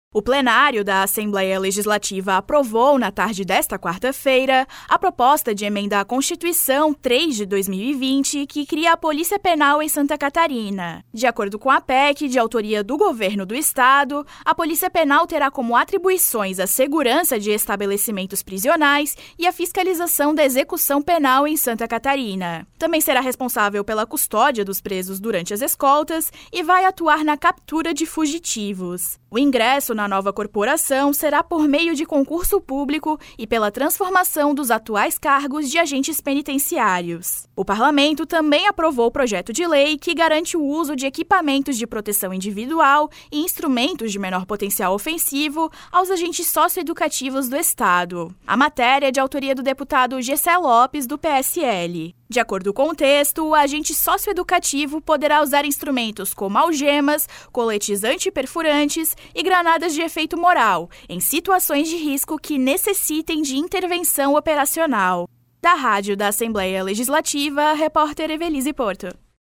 O plenário da Assembleia Legislativa aprovou, na tarde desta quarta-feira, a proposta de emenda à Constituição 3 de 2020, que cria a Polícia Penal em Santa Catarina. De acordo com a PEC, de autoria do governo do estado, a Polícia Penal terá como atribuições a segurança de estabelecimentos prisionais e a fiscalização da execução penal em Santa Catarina. Também será responsável pela custódia dos presos durante as escoltas e vai atuar na captura de fugitivos. O ingresso na nova corporação será por meio de concurso público e pela transformação dos atuais cargos de agentes penitenciários. O parlamento também aprovou o projeto de lei que garante o uso de equipamentos de proteção individual e instrumentos de menor potencial ofensivo aos agentes socioeducativos do estado. A matéria é de autoria do deputado Gessé Lopes, do PSL. De acordo com o texto, o agente socioeducativo poderá usar instrumentos como algemas, coletes antiperfurantes e granadas de efeito moral, em situações de risco que necessitem de intervenção operacional. Da Rádio da Assembleia Legislativa, repórter Evelise Porto.